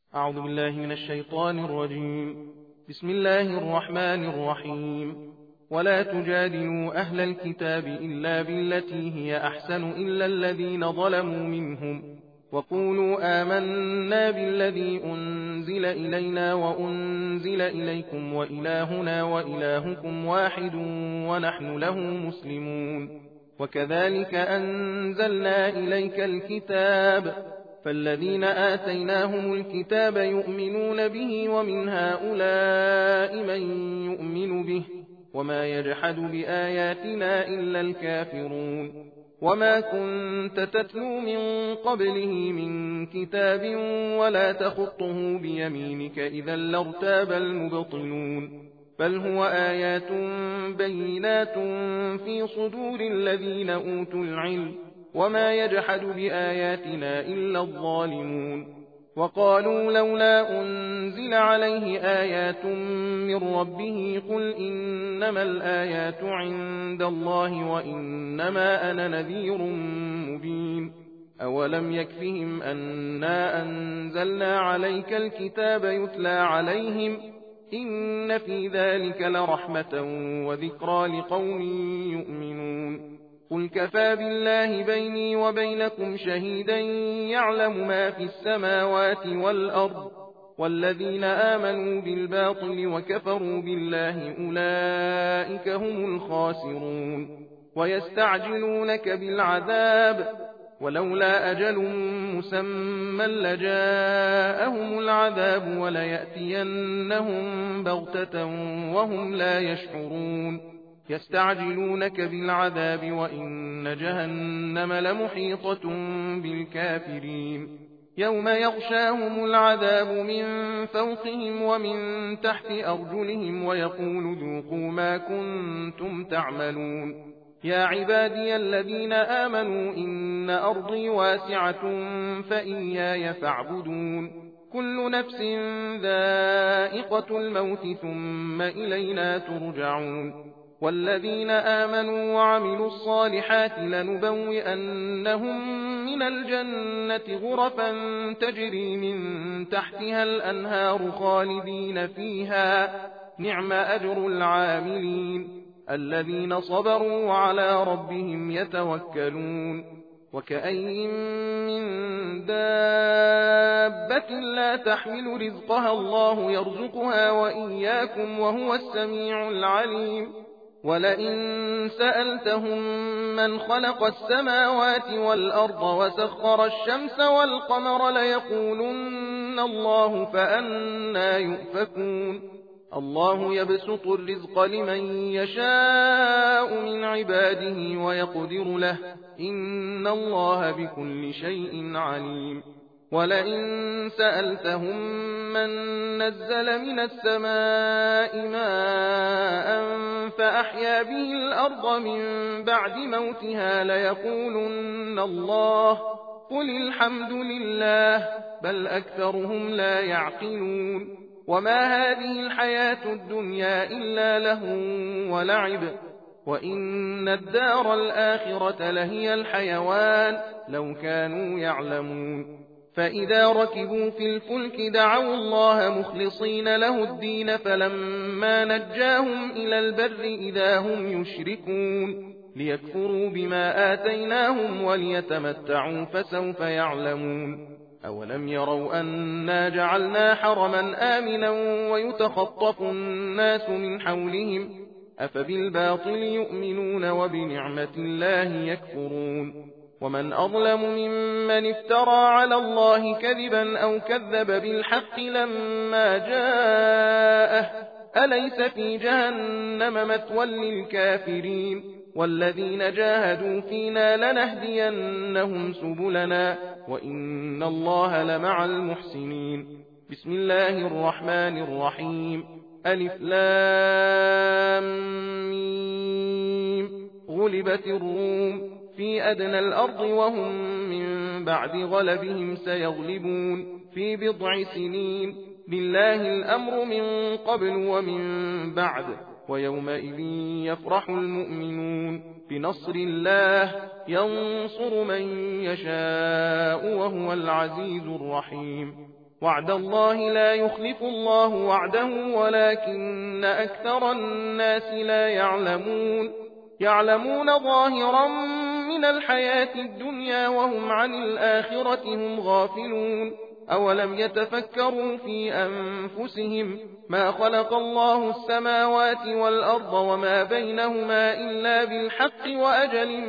أعوذ بالله من الشيطان الرجيم. بسم الله الرحمن الرحيم. ولا تجادلوا أهل الكتاب إلا بالتي هي أحسن إلا الذين ظلموا منهم وقولوا آمنا بالذي أنزل إلينا وأنزل إليكم وإلهنا وإلهكم واحد ونحن له مسلمون. وكذلك أنزلنا إليك الكتاب فالذين آتيناهم الكتاب يؤمنون به ومن هؤلاء من يؤمن به وما يجحد بآياتنا إلا الكافرون. وما كنت تتلو من قبله من كتاب ولا تخطه بيمينك إذا لارتاب المبطلون. بل هو آيات بينات في صدور الذين أوتوا العلم وما يجحد بآياتنا إلا الظالمون. وقالوا لولا أنزل عليه آيات من ربه قل إنما الآيات عند الله وإنما أنا نذير مبين. أولم يكفهم أنا أنزلنا عليك الكتاب يتلى عليهم إن في ذلك لرحمة وذكرى لقوم يؤمنون. قل كفى بالله بيني وبينكم شهيدا يعلم ما في السماوات والأرض والذين آمنوا بالباطل وكفروا بالله أولئك هم الخاسرون. ويستعجلونك بالعذاب ولولا أجل مسمى لجاءهم العذاب وليأتينهم بغتة وهم لا يشعرون. يستعجلونك بالعذاب وإن جهنم لمحيطة بالكافرين. يوم يغشاهم العذاب من فوقهم ومن تحت أرجلهم ويقول ذوقوا ما كنتم تعملون. يا عبادي الذين آمنوا إن أرضي واسعة فإياي فاعبدون. كل نفس ذائقة الموت ثم إلينا ترجعون. والذين آمنوا وعملوا الصالحات لنبوئنهم من الجنة غرفا تجري من تحتها الأنهار خالدين فيها نعم أجر العاملين الذين صبروا وعلى ربهم يتوكلون. وكأي من دابة لا تحمل رزقها الله يرزقها وإياكم وهو السميع العليم. ولئن سألتهم من خلق السماوات والأرض وسخر الشمس والقمر ليقولن الله فأنى يؤفكون. الله يبسط الرزق لمن يشاء من عباده ويقدر له إن الله بكل شيء عليم. ولئن سألتهم من نزل من السماء ماء فأحيا به الأرض من بعد موتها ليقولن الله قل الحمد لله بل أكثرهم لا يعقلون. وما هذه الحياة الدنيا إلا لهو ولعب وإن الدار الآخرة لهي الحيوان لو كانوا يعلمون. فإذا ركبوا في الفلك دعوا الله مخلصين له الدين فلما نجاهم إلى البر إذا هم يشركون ليكفروا بما آتيناهم وليتمتعوا فسوف يعلمون. أولم يروا أنا جعلنا حرما آمنا ويتخطف الناس من حولهم أفبالباطل يؤمنون وبنعمة الله يكفرون. ومن أظلم ممن افترى على الله كذبا أو كذب بالحق لما جاءه أليس في جهنم مثوى للكافرين. والذين جاهدوا فينا لنهدينهم سبلنا وإن الله لمع المحسنين. بسم الله الرحمن الرحيم. ألف لام ميم. غلبت الروم في أدنى الأرض وهم من بعد غلبهم سيغلبون في بضع سنين لله الأمر من قبل ومن بعد ويومئذ يفرح المؤمنون بنصر الله ينصر من يشاء وهو العزيز الرحيم. وعد الله لا يخلف الله وعده ولكن أكثر الناس لا يعلمون يعلمون ظاهرا من الحياة الدنيا وهم عن الآخرة هم غافلون أولم يتفكروا في أنفسهم ما خلق الله السماوات والأرض وما بينهما إلا بالحق وأجل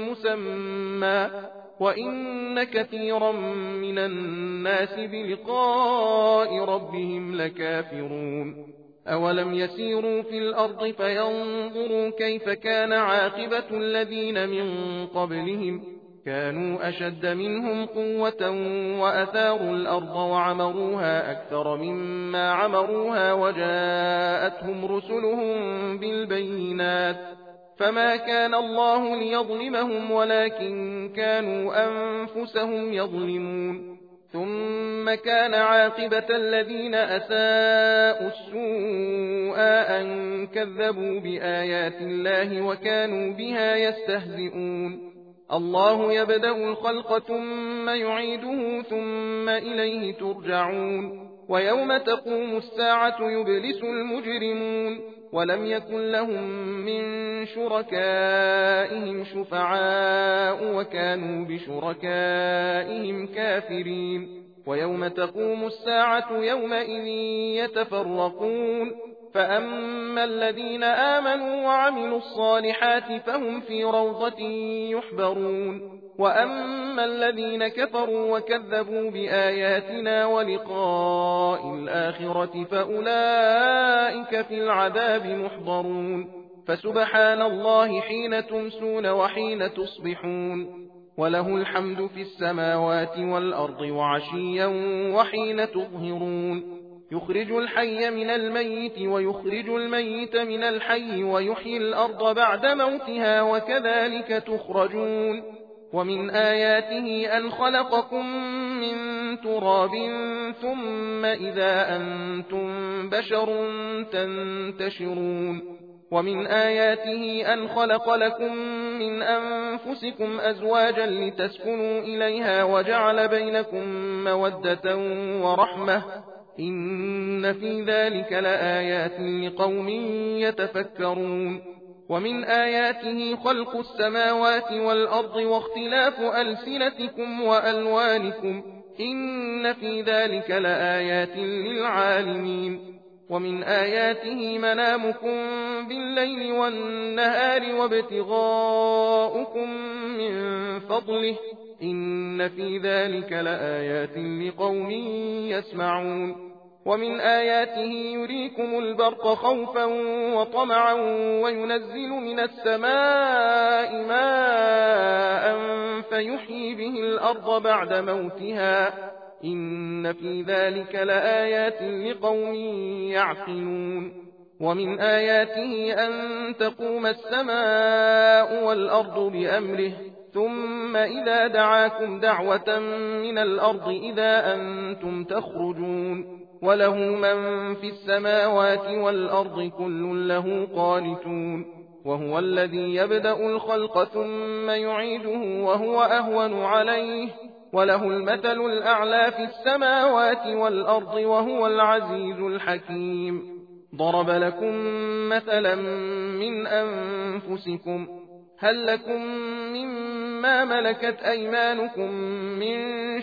مسمى وإن كثيرا من الناس بلقاء ربهم لكافرون أولم يسيروا في الأرض فينظروا كيف كان عاقبة الذين من قبلهم كانوا أشد منهم قوة وأثاروا الأرض وعمروها أكثر مما عمروها وجاءتهم رسلهم بالبينات فما كان الله ليظلمهم ولكن كانوا أنفسهم يظلمون ثم كان عاقبة الذين أساءوا السوء أن كذبوا بآيات الله وكانوا بها يستهزئون الله يبدأ الخلق ثم يعيده ثم إليه ترجعون ويوم تقوم الساعة يبلس المجرمون ولم يكن لهم من شركائهم شفعاء وكانوا بشركائهم كافرين ويوم تقوم الساعة يومئذ يتفرقون فأما الذين آمنوا وعملوا الصالحات فهم في روضة يحبرون وأما الذين كفروا وكذبوا بآياتنا ولقاء الآخرة فأولئك في العذاب محضرون فسبحان الله حين تمسون وحين تصبحون وله الحمد في السماوات والأرض وعشيا وحين تظهرون يخرج الحي من الميت ويخرج الميت من الحي ويحيي الأرض بعد موتها وكذلك تخرجون ومن آياته أن خلقكم من تراب ثم إذا أنتم بشر تنتشرون ومن آياته أن خلق لكم من أنفسكم أزواجا لتسكنوا إليها وجعل بينكم مودة ورحمة إن في ذلك لآيات لقوم يتفكرون ومن آياته خلق السماوات والأرض واختلاف ألسنتكم وألوانكم إن في ذلك لآيات للعالمين ومن آياته منامكم بالليل والنهار وابتغاؤكم من فضله إن في ذلك لآيات لقوم يسمعون ومن آياته يريكم البرق خوفا وطمعا وينزل من السماء ماء فيحيي به الأرض بعد موتها إن في ذلك لآيات لقوم يعقلون ومن آياته أن تقوم السماء والأرض بأمره ثم إذا دعاكم دعوة من الأرض إذا أنتم تخرجون وله من في السماوات والأرض كل له قانتون وهو الذي يبدأ الخلق ثم يعيده وهو أهون عليه وله المثل الأعلى في السماوات والأرض وهو العزيز الحكيم ضرب لكم مثلا من أنفسكم هل لكم مما ملكت أيمانكم من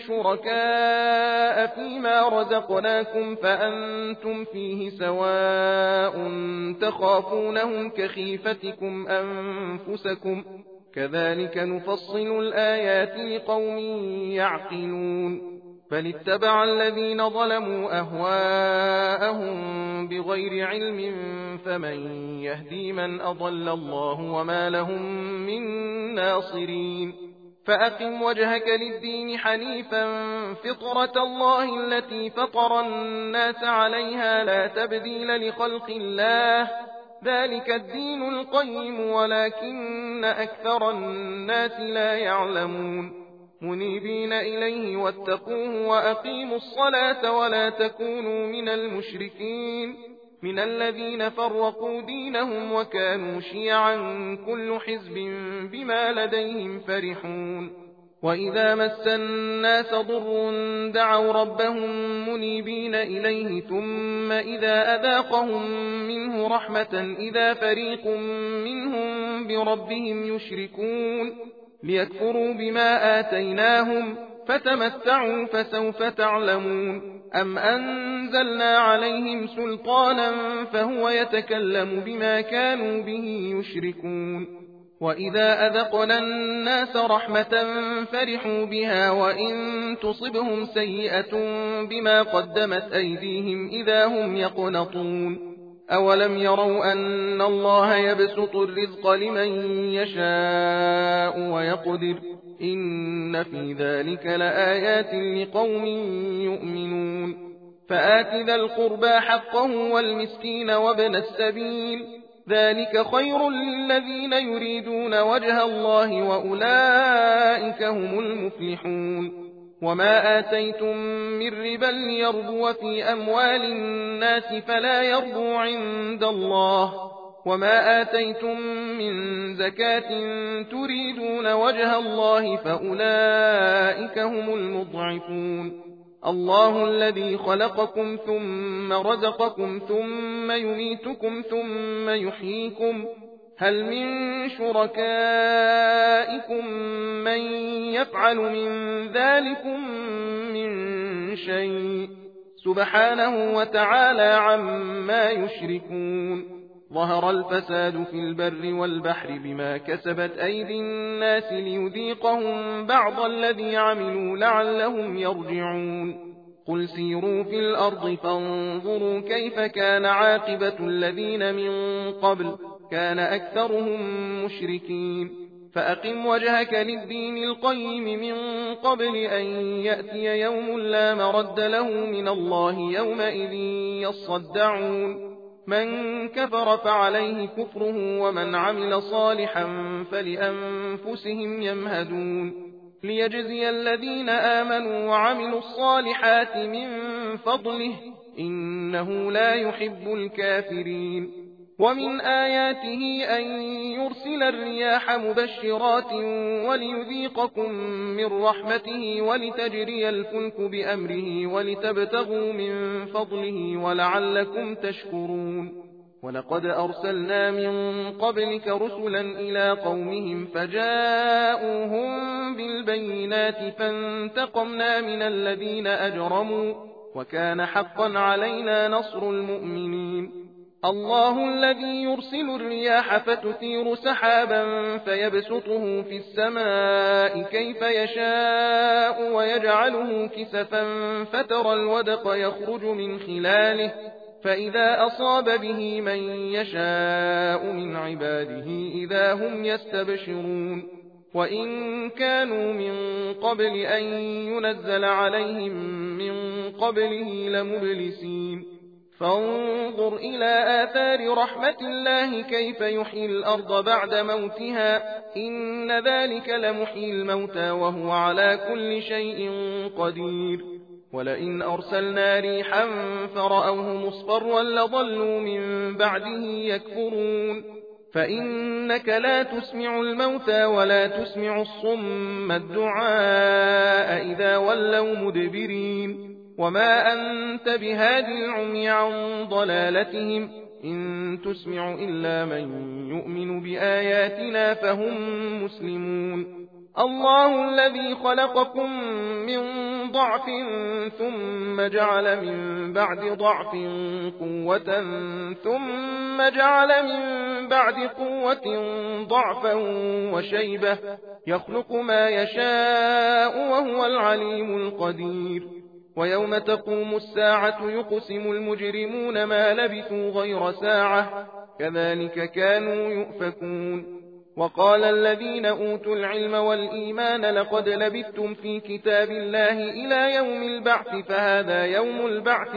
شركاء فيما رزقناكم فأنتم فيه سواء تخافونهم كخيفتكم أنفسكم كذلك نفصل الآيات لقوم يعقلون بل اتبع الذين ظلموا أهواءهم بغير علم فمن يهدي من أضل الله وما لهم من ناصرين فأقم وجهك للدين حنيفا فطرة الله التي فطر الناس عليها لا تبديل لخلق الله ذلك الدين القيم ولكن أكثر الناس لا يعلمون منيبين إليه واتقوه وأقيموا الصلاة ولا تكونوا من المشركين من الذين فرقوا دينهم وكانوا شيعا كل حزب بما لديهم فرحون وإذا مس الناس ضر دعوا ربهم منيبين إليه ثم إذا أذاقهم منه رحمة إذا فريق منهم بربهم يشركون ليكفروا بما آتيناهم فتمتعوا فسوف تعلمون أم أنزلنا عليهم سلطانا فهو يتكلم بما كانوا به يشركون وإذا أذقنا الناس رحمة فرحوا بها وإن تصبهم سيئة بما قدمت أيديهم إذا هم يقنطون أولم يروا أن الله يبسط الرزق لمن يشاء ويقدر إن في ذلك لآيات لقوم يؤمنون فآت ذا القربى حقه والمسكين وابن السبيل ذلك خير للذين يريدون وجه الله وأولئك هم المفلحون وما آتيتم من ربا ليربو في أموال الناس فلا يربو عند الله وما آتيتم من زكاة تريدون وجه الله فأولئك هم المضعفون الله الذي خلقكم ثم رزقكم ثم يميتكم ثم يحييكم هل من شركائكم من يفعل من ذلكم من شيء سبحانه وتعالى عما يشركون ظهر الفساد في البر والبحر بما كسبت أيدي الناس ليذيقهم بعض الذي عملوا لعلهم يرجعون قل سيروا في الأرض فانظروا كيف كان عاقبة الذين من قبل كان أكثرهم مشركين فأقم وجهك للدين القيم من قبل أن يأتي يوم لا مرد له من الله يومئذ يصدعون من كفر فعليه كفره ومن عمل صالحا فلأنفسهم يمهدون ليجزي الذين آمنوا وعملوا الصالحات من فضله إنه لا يحب الكافرين ومن آياته أن يرسل الرياح مبشرات وليذيقكم من رحمته ولتجري الفلك بأمره ولتبتغوا من فضله ولعلكم تشكرون ولقد أرسلنا من قبلك رسلا إلى قومهم فجاءوهم بالبينات فانتقمنا من الذين أجرموا وكان حقا علينا نصر المؤمنين الله الذي يرسل الرياح فتثير سحابا فيبسطه في السماء كيف يشاء ويجعله كسفا فترى الودق يخرج من خلاله فإذا أصاب به من يشاء من عباده إذا هم يستبشرون وإن كانوا من قبل أن ينزل عليهم من قبله لمبلسين فانظر إلى آثار رحمة الله كيف يحيي الأرض بعد موتها إن ذلك لمحيي الموتى وهو على كل شيء قدير ولئن أرسلنا ريحا فرأوه مصفرا لظلوا من بعده يكفرون فإنك لا تسمع الموتى ولا تسمع الصم الدعاء إذا ولوا مدبرين وما أنت بهاد العمي عن ضلالتهم إن تسمع إلا من يؤمن بآياتنا فهم مسلمون الله الذي خلقكم من ضعف ثم جعل من بعد ضعف قوة ثم جعل من بعد قوة ضعفا وشيبة يخلق ما يشاء وهو العليم القدير ويوم تقوم الساعة يقسم المجرمون ما لبثوا غير ساعة كذلك كانوا يؤفكون وقال الذين أوتوا العلم والإيمان لقد لبثتم في كتاب الله إلى يوم البعث فهذا يوم البعث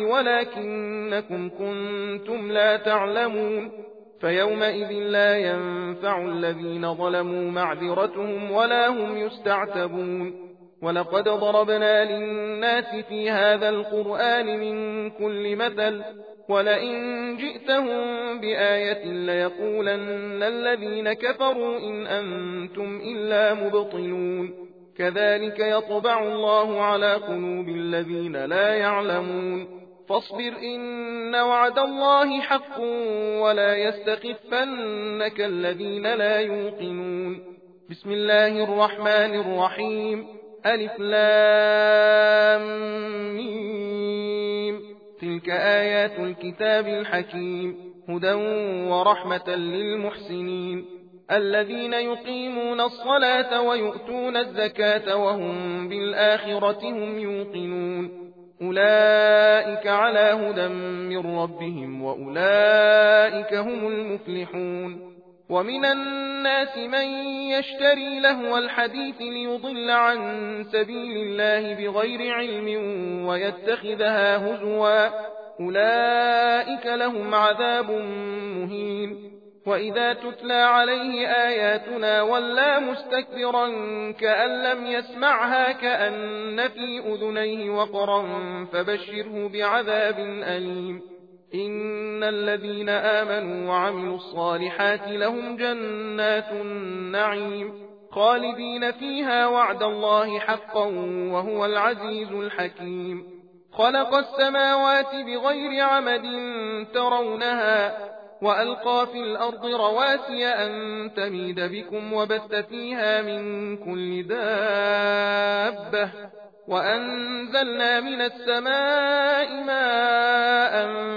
ولكنكم كنتم لا تعلمون فيومئذ لا ينفع الذين ظلموا معذرتهم ولا هم يستعتبون ولقد ضربنا للناس في هذا القرآن من كل مثل ولئن جئتهم بآية ليقولن الذين كفروا إن أنتم إلا مبطلون كذلك يطبع الله على قلوب الذين لا يعلمون فاصبر إن وعد الله حق ولا يستخفنك الذين لا يوقنون بسم الله الرحمن الرحيم ألف لام ميم تلك آيات الكتاب الحكيم هدى ورحمة للمحسنين الذين يقيمون الصلاة ويؤتون الزكاة وهم بالآخرة هم يوقنون أولئك على هدى من ربهم وأولئك هم المفلحون ومن الناس من يشتري لهو الحديث ليضل عن سبيل الله بغير علم ويتخذها هزوا أولئك لهم عذاب مهين وإذا تتلى عليه آياتنا ولى مستكبرا كأن لم يسمعها كأن في أذنيه وقرا فبشره بعذاب أليم إن الذين آمنوا وعملوا الصالحات لهم جنات النعيم خالدين فيها وعد الله حقا وهو العزيز الحكيم خلق السماوات بغير عمد ترونها وألقى في الأرض رواسي أن تميد بكم وبث فيها من كل دابة وأنزلنا من السماء ماء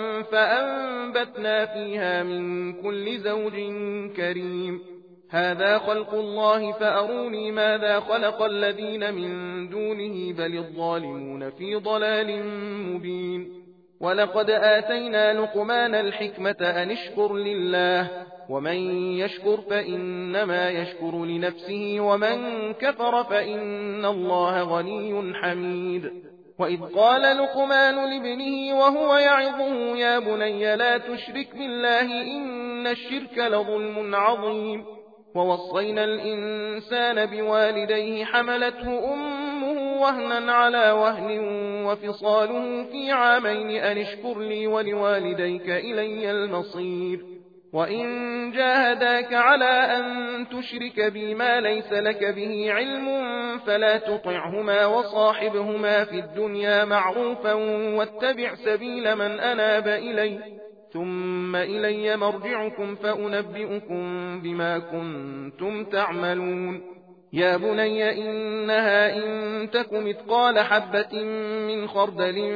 فأنبتنا فيها من كل زوج كريم هذا خلق الله فأروني ماذا خلق الذين من دونه بل الظالمون في ضلال مبين ولقد آتينا لقمان الحكمة أن اشكر لله ومن يشكر فإنما يشكر لنفسه ومن كفر فإن الله غني حميد وإذ قال لقمان لابنه وهو يعظه يا بني لا تشرك بالله إن الشرك لظلم عظيم ووصينا الإنسان بوالديه حملته أمه وهنا على وهن وفصاله في عامين أن اشكر لي ولوالديك إلي المصير وإن جاهداك على أن تشرك بي ما ليس لك به علم فلا تطعهما وصاحبهما في الدنيا معروفا واتبع سبيل من أناب إلي ثم إلي مرجعكم فأنبئكم بما كنتم تعملون يا بني إنها إن تك مثقال حبة من خردل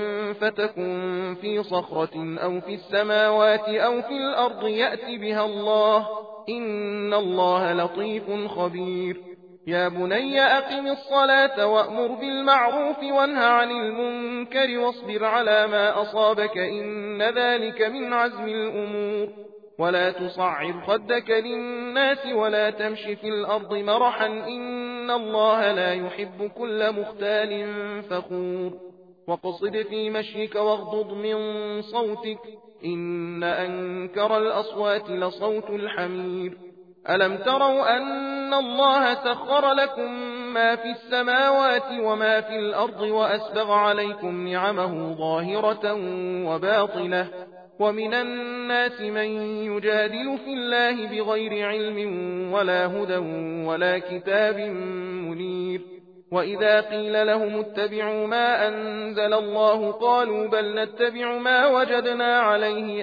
فتكن في صخرة أو في السماوات أو في الأرض يأت بها الله إن الله لطيف خبير يا بني أقم الصلاة وأمر بالمعروف وانه عن المنكر واصبر على ما أصابك إن ذلك من عزم الأمور ولا تصعر خدك للناس ولا تمش في الأرض مرحا إن الله لا يحب كل مختال فخور واقصد في مشيك واغضض من صوتك إن أنكر الأصوات لصوت الحمير ألم تروا أن الله سخر لكم ما في السماوات وما في الأرض وأسبغ عليكم نعمه ظاهرة وباطنة ومن الناس من يجادل في الله بغير علم ولا هدى ولا كتاب منير وإذا قيل لهم اتبعوا ما أنزل الله قالوا بل نتبع ما وجدنا عليه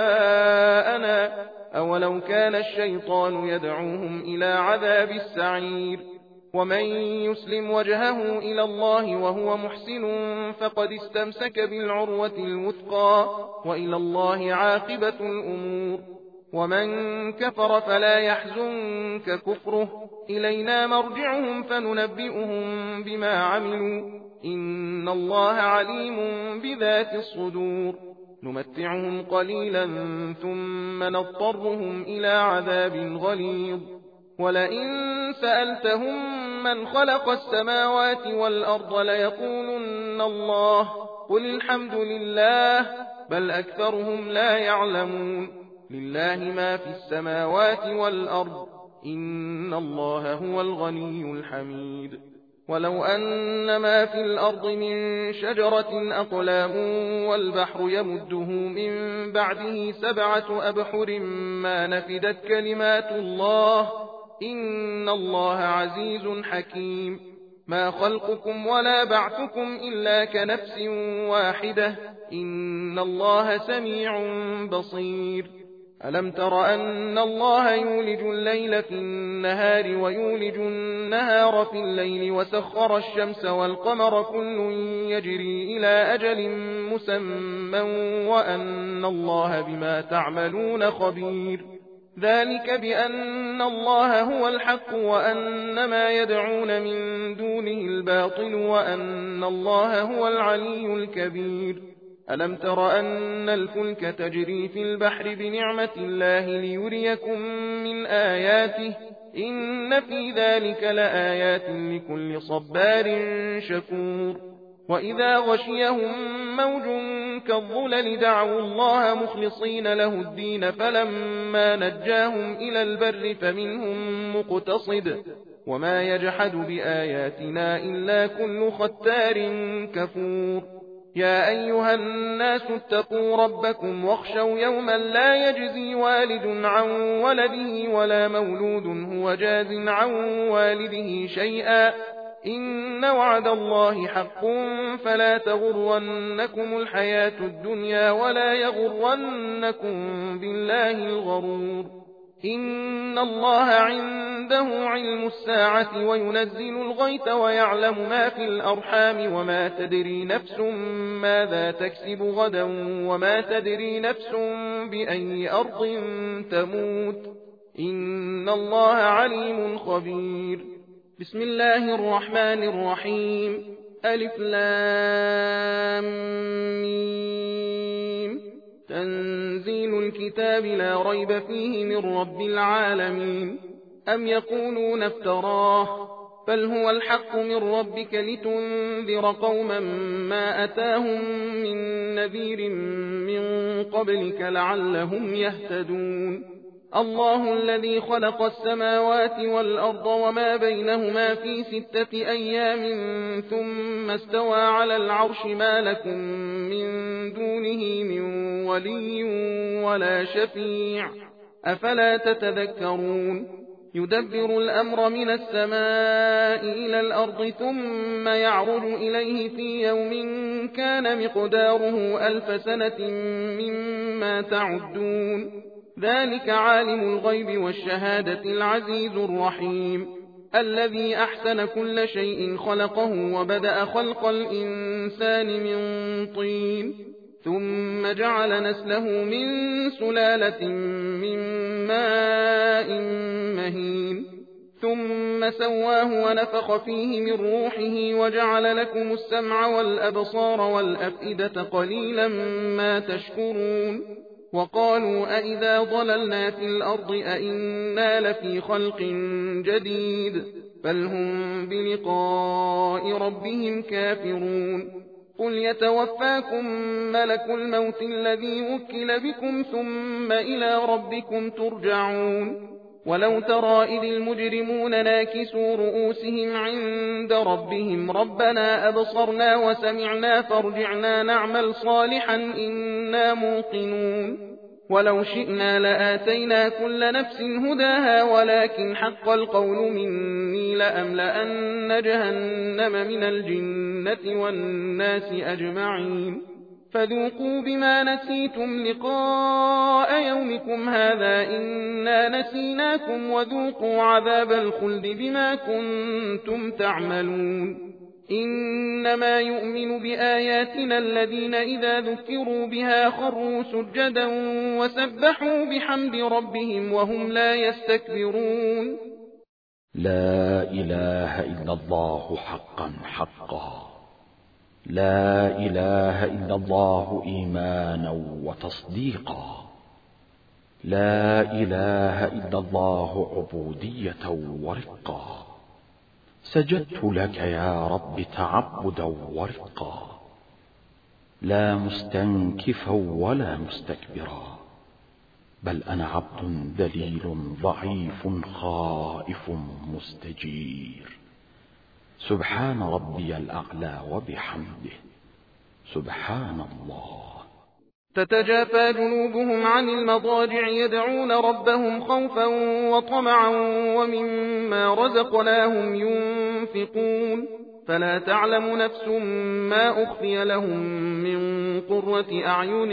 آباءنا أولو كان الشيطان يدعوهم إلى عذاب السعير ومن يسلم وجهه إلى الله وهو محسن فقد استمسك بالعروة الوثقى وإلى الله عاقبة الأمور ومن كفر فلا يحزنك كفره إلينا مرجعهم فننبئهم بما عملوا إن الله عليم بذات الصدور نمتعهم قليلا ثم نضطرهم إلى عذاب غليظ ولئن سألتهم من خلق السماوات والأرض ليقولن الله قل الحمد لله بل أكثرهم لا يعلمون لله ما في السماوات والأرض إن الله هو الغني الحميد ولو أن ما في الأرض من شجرة أقلام والبحر يمده من بعده 7 أبحر ما نفدت كلمات الله إن الله عزيز حكيم ما خلقكم ولا بعثكم إلا كنفس واحدة إن الله سميع بصير ألم تر أن الله يولج الليل في النهار ويولج النهار في الليل وسخر الشمس والقمر كل يجري إلى أجل مسمى وأن الله بما تعملون خبير ذلك بأن الله هو الحق وأن ما يدعون من دونه الباطل وأن الله هو العلي الكبير ألم تر أن الفلك تجري في البحر بنعمة الله ليريكم من آياته إن في ذلك لآيات لكل صبار شكور وإذا غشيهم موج كالظلل دعوا الله مخلصين له الدين فلما نجاهم إلى البر فمنهم مقتصد وما يجحد بآياتنا إلا كل ختار كفور يا أيها الناس اتقوا ربكم واخشوا يوما لا يجزي والد عن ولده ولا مولود هو جاز عن والده شيئا إن وعد الله حق فلا تغرنكم الحياة الدنيا ولا يغرنكم بالله الغرور إن الله عنده علم الساعة وينزل الغيث ويعلم ما في الأرحام وما تدري نفس ماذا تكسب غدا وما تدري نفس بأي أرض تموت إن الله عليم خبير بسم الله الرحمن الرحيم ألف لام ميم تنزيل الكتاب لا ريب فيه من رب العالمين أم يقولون افتراه بل هو الحق من ربك لتنذر قوما ما أتاهم من نذير من قبلك لعلهم يهتدون الله الذي خلق السماوات والأرض وما بينهما في 6 أيام ثم استوى على العرش ما لكم من دونه من ولي ولا شفيع أفلا تتذكرون يدبر الأمر من السماء إلى الأرض ثم يعرج إليه في يوم كان مقداره 1000 سنة مما تعدون ذلك عالم الغيب والشهادة العزيز الرحيم الذي أحسن كل شيء خلقه وبدأ خلق الإنسان من طين ثم جعل نسله من سلالة من ماء مهين ثم سواه ونفخ فيه من روحه وجعل لكم السمع والأبصار والأفئدة قليلا ما تشكرون وقالوا أئذا ضللنا في الأرض أئنا لفي خلق جديد بل هم بلقاء ربهم كافرون قل يتوفاكم ملك الموت الذي وكل بكم ثم إلى ربكم ترجعون ولو ترى إذ المجرمون ناكسوا رؤوسهم عند ربهم ربنا أبصرنا وسمعنا فارجعنا نعمل صالحا إنا موقنون ولو شئنا لآتينا كل نفس هداها ولكن حق القول مني لأملأن جهنم من الجنة والناس أجمعين فذوقوا بما نسيتم لقاء يومكم هذا إنا نسيناكم وذوقوا عذاب الخلد بما كنتم تعملون إنما يؤمن بآياتنا الذين إذا ذكروا بها خروا سجدا وسبحوا بحمد ربهم وهم لا يستكبرون لا إله إلا الله حقا حقا لا إله إلا الله إيمانا وتصديقا لا إله إلا الله عبودية ورقا سجدت لك يا رب تعبدا ورقا لا مستنكفا ولا مستكبرا بل أنا عبد ذليل ضعيف خائف مستجير سبحان ربي الأعلى وبحمده سبحان الله تتجافى جنوبهم عن المضاجع يدعون ربهم خوفا وطمعا ومما رزقناهم ينفقون فلا تعلم نفس ما أخفي لهم من قرة أعين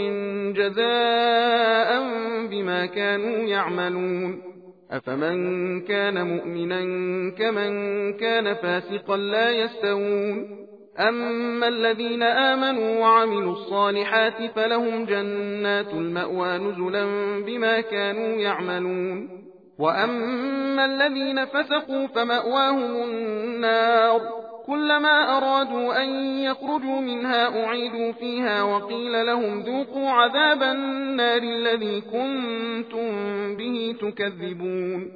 جزاء بما كانوا يعملون أفمن كان مؤمنا كمن كان فاسقا لا يستوون أما الذين آمنوا وعملوا الصالحات فلهم جنات المأوى نزلا بما كانوا يعملون وأما الذين فسقوا فمأواهم النار كلما أرادوا أن يخرجوا منها أعيدوا فيها وقيل لهم ذوقوا عذاب النار الذي كنتم به تكذبون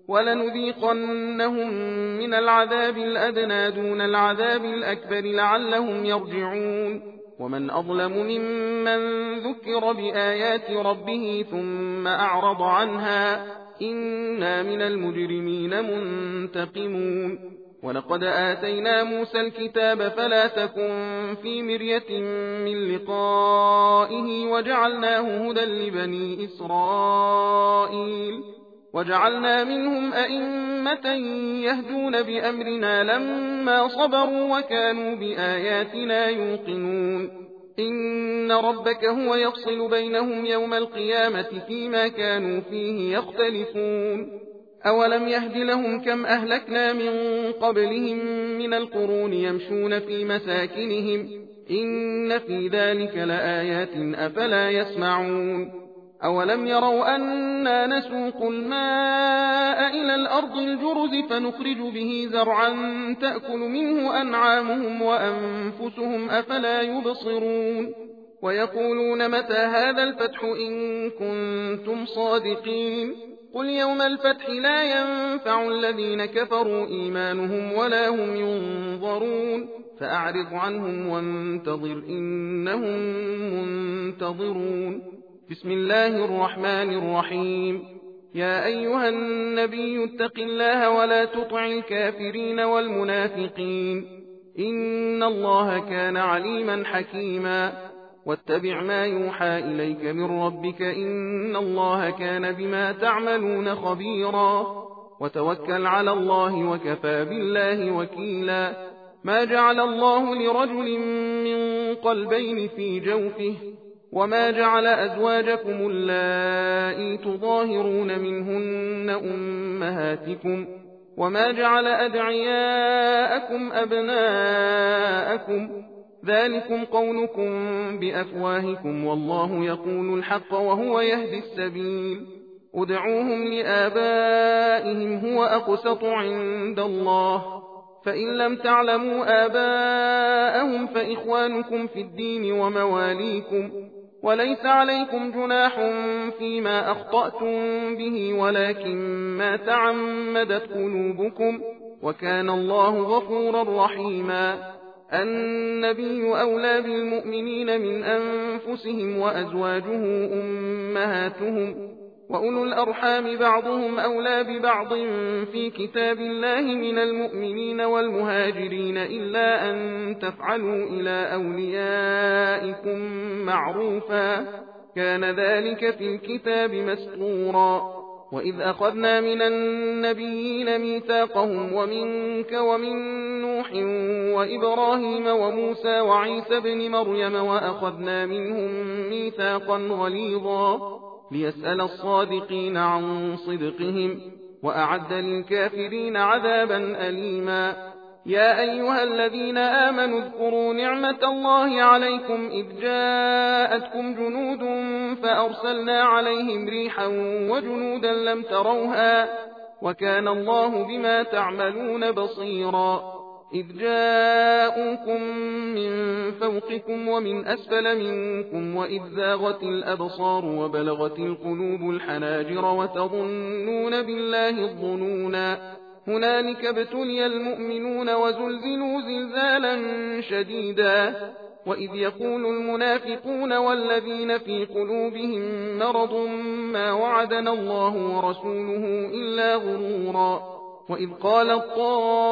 ولنذيقنهم من العذاب الأدنى دون العذاب الأكبر لعلهم يرجعون ومن أظلم ممن ذكر بآيات ربه ثم أعرض عنها إنا من المجرمين منتقمون ولقد آتينا موسى الكتاب فلا تكن في مرية من لقائه وجعلناه هدى لبني إسرائيل وجعلنا منهم أئمة يهدون بأمرنا لما صبروا وكانوا بآياتنا يوقنون إن ربك هو يفصل بينهم يوم القيامة فيما كانوا فيه يختلفون أولم يهد لهم كم أهلكنا من قبلهم من القرون يمشون في مساكنهم إن في ذلك لآيات أفلا يسمعون أولم يروا أنا نسوق الماء إلى الأرض الجرز فنخرج به زرعا تأكل منه أنعامهم وأنفسهم أفلا يبصرون ويقولون متى هذا الفتح إن كنتم صادقين قل يوم الفتح لا ينفع الذين كفروا إيمانهم ولا هم ينظرون فأعرض عنهم وانتظر إنهم منتظرون بسم الله الرحمن الرحيم يا أيها النبي اتق الله ولا تطع الكافرين والمنافقين إن الله كان عليما حكيما واتبع ما يوحى إليك من ربك إن الله كان بما تعملون خبيرا وتوكل على الله وكفى بالله وكيلا ما جعل الله لرجل من قلبين في جوفه وما جعل أزواجكم اللائي تظاهرون منهن أمهاتكم وما جعل أدعياءكم أبناءكم ذلكم قولكم بأفواهكم والله يقول الحق وهو يهدي السبيل ادعوهم لآبائهم هو أقسط عند الله فإن لم تعلموا آباءهم فإخوانكم في الدين ومواليكم وليس عليكم جناح فيما أخطأتم به ولكن ما تعمدت قلوبكم وكان الله غفورا رحيما النبي أولى بالمؤمنين من أنفسهم وأزواجه أمهاتهم وأولو الأرحام بعضهم أولى ببعض في كتاب الله من المؤمنين والمهاجرين إلا أن تفعلوا إلى أوليائكم معروفا كان ذلك في الكتاب مسطورا وإذ أخذنا من النبيين ميثاقهم ومنك ومن نوح وإبراهيم وموسى وعيسى بن مريم وأخذنا منهم ميثاقا غليظا ليسأل الصادقين عن صدقهم وأعد للكافرين عذابا أليما يا أيها الذين آمنوا اذكروا نعمة الله عليكم إذ جاءتكم جنود فأرسلنا عليهم ريحا وجنودا لم تروها وكان الله بما تعملون بصيرا إذ جاءوكم من فوقكم ومن أسفل منكم وإذ زاغت الأبصار وبلغت القلوب الحناجر وتظنون بالله الظنونا هنالك ابتلي المؤمنون وزلزلوا زلزالا شديدا وإذ يقول المنافقون والذين في قلوبهم مرض ما وعدنا الله ورسوله إلا غرورا وإذ قالت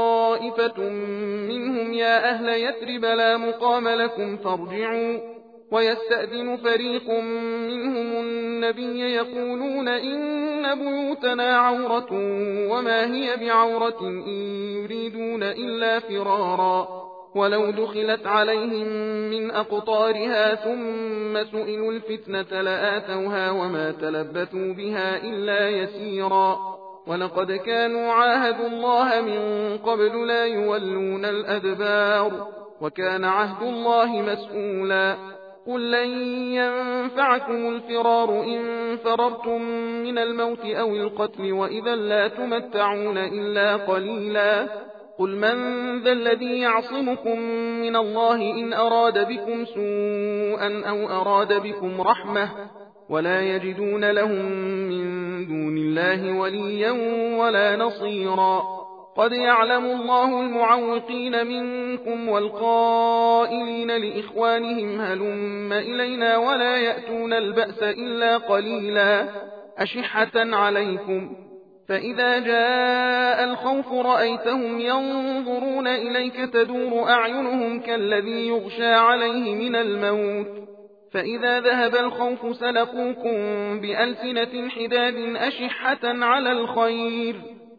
طائفة منهم يا أهل يثرب لا مقام لكم فارجعوا ويستأذن فريق منهم النبي يقولون إن بيوتنا عورة وما هي بعورة إن يريدون إلا فرارا ولو دخلت عليهم من أقطارها ثم سئلوا الفتنة لآتوها وما تلبثوا بها إلا يسيرا ولقد كانوا عاهدوا الله من قبل لا يولون الأدبار وكان عهد الله مسؤولا قل لن ينفعكم الفرار إن فررتم من الموت أو القتل وإذا لا تمتعون إلا قليلا قل من ذا الذي يعصمكم من الله إن أراد بكم سوءا أو أراد بكم رحمة ولا يجدون لهم من دون الله وليا ولا نصيرا قد يعلم الله المعوقين منكم والقائلين لإخوانهم هلم إلينا ولا يأتون البأس إلا قليلا أشحة عليكم فإذا جاء الخوف رأيتهم ينظرون إليك تدور أعينهم كالذي يغشى عليه من الموت فإذا ذهب الخوف سلقوكم بألسنة حداد أشحة على الخير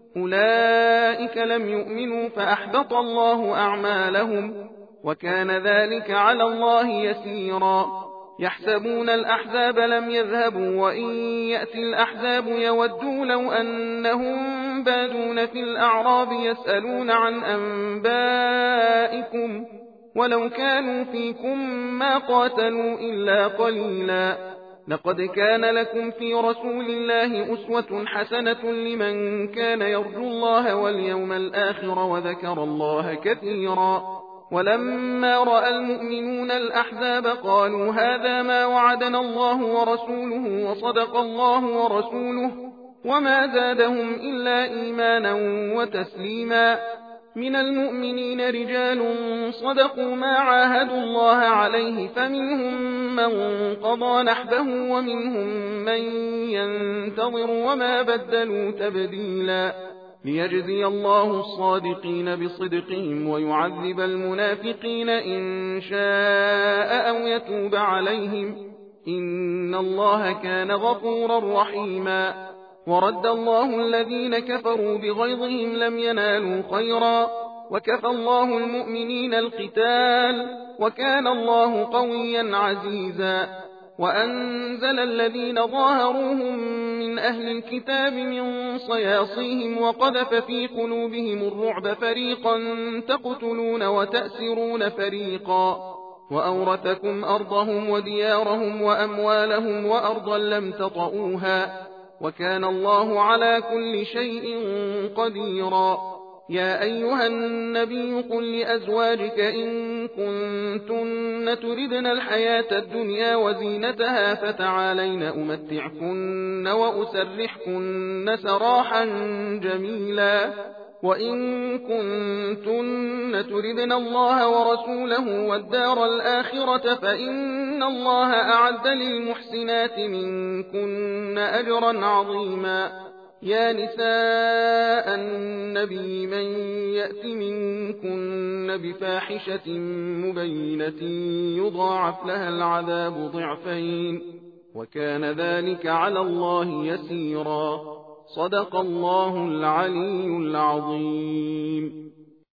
أولئك لم يؤمنوا فأحبط الله أعمالهم وكان ذلك على الله يسيرا يحسبون الأحزاب لم يذهبوا وإن يأتي الأحزاب يودوا لو أنهم بادون في الأعراب يسألون عن أنبائكم ولو كانوا فيكم ما قاتلوا إلا قليلا لقد كان لكم في رسول الله أسوة حسنة لمن كان يرجو الله واليوم الآخر وذكر الله كثيرا ولما رأى المؤمنون الأحزاب قالوا هذا ما وعدنا الله ورسوله وصدق الله ورسوله وما زادهم إلا إيمانا وتسليما من المؤمنين رجال صدقوا ما عاهدوا الله عليه فمنهم من قضى نحبه ومنهم من ينتظر وما بدلوا تبديلا ليجزي الله الصادقين بصدقهم ويعذب المنافقين إن شاء أو يتوب عليهم إن الله كان غفورا رحيما ورد الله الذين كفروا بغيظهم لم ينالوا خيرا وكفى الله المؤمنين القتال وكان الله قويا عزيزا وأنزل الذين ظاهروهم من أهل الكتاب من صياصيهم وقذف في قلوبهم الرعب فريقا تقتلون وتأسرون فريقا وأورثكم أرضهم وديارهم وأموالهم وأرضا لم تطئوها وكان الله على كل شيء قديرا يا أيها النبي قل لأزواجك إن كنتن تردن الحياة الدنيا وزينتها فتعالين أمتعكن وأسرحكن سراحا جميلا وإن كنتن تردن الله ورسوله والدار الآخرة فإن الله أعد للمحسنات منكن أجرا عظيما يا نساء النبي من يأت منكن بفاحشة مبينة يضاعف لها العذاب ضعفين وكان ذلك على الله يسيرا صدق الله العلي العظيم.